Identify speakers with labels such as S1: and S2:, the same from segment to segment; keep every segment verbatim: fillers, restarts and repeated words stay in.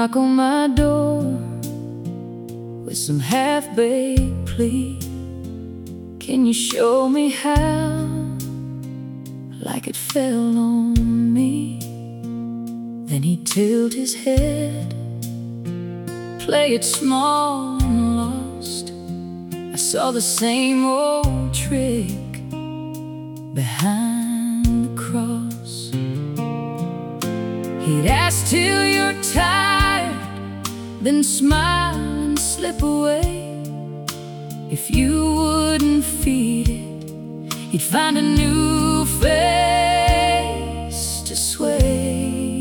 S1: knock on my door with some half-baked plea. Can you show me how, like it fell on me? Then he tilted his head, play it small and lost. I saw the same old trick behind the cross. He'd ask till you're tired, then smile and slip away. If you wouldn't feed it, he'd find a new face to sway.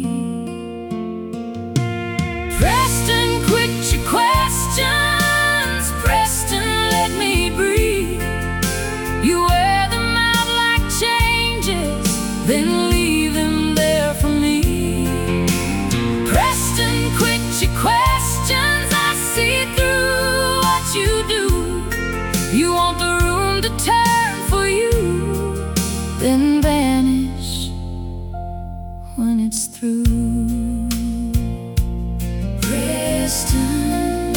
S1: Preston, quit your questions. Preston, let me breathe. You wear them out like changes, then leave them there for me. Preston, quit your questions. I see through what you do. You want the room to turn for you, then vanish when it's through. Preston,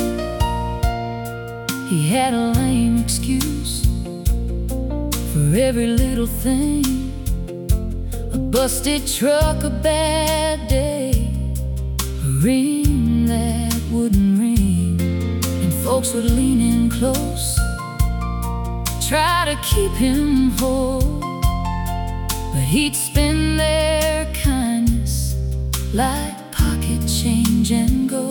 S1: he had a lame excuse for every little thing: a busted truck, a bad day, a ring that wouldn't ring, and folks would lean in close, try to keep him whole. But he'd spend their kindness like pocket change and gold.